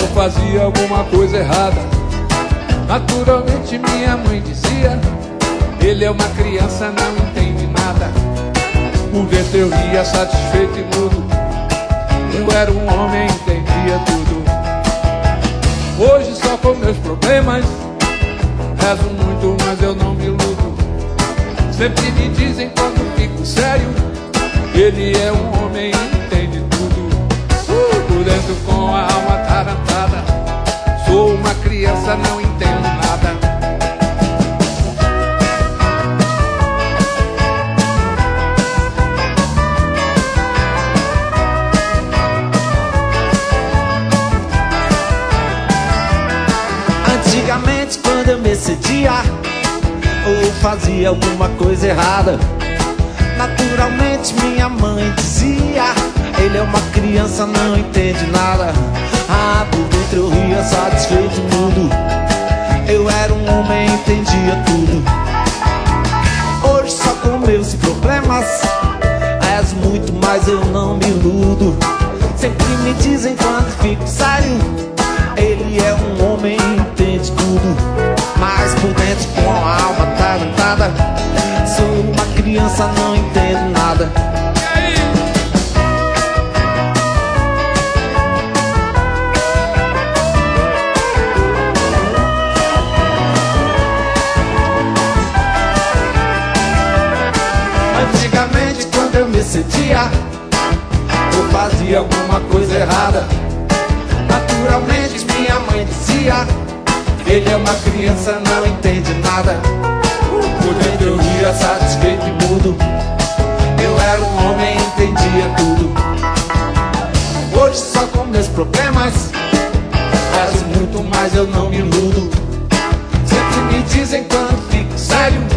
eu fazia alguma coisa errada. Naturalmente minha mãe dizia: ele é uma criança, não entende nada. Por dentro eu ria satisfeito e mudo. Eu era um homem, entendia tudo. Hoje só com meus problemas rezo muito, mas eu não me iludo. Sempre me dizem quando fico sério: ele é um homem e entende tudo. Por dentro com a alma atarantada, sou uma criança, não entendo nada. Antigamente, quando eu me excedia ou fazia alguma coisa errada, naturalmente minha mãe dizia: ele é uma criança, não entende nada. Ah, por dentro eu ria satisfeito e mudo. Eu era um homem, entendia tudo. Hoje só com meus problemas rezo muito, mas eu não me iludo. Sempre me dizem quando fico sério: ele é um homem, entende tudo. Mas por dentro com a alma atarantada, sou uma criança, não entendo nada. Antigamente, quando eu me excedia ou fazia alguma coisa errada, naturalmente minha mãe dizia: ele é uma criança, não entende nada. Por dentro eu ria satisfeito e mudo. Eu era um homem, entendia tudo. Hoje só com meus problemas rezo muito, mas eu não me iludo. Sempre me dizem quando fico sério: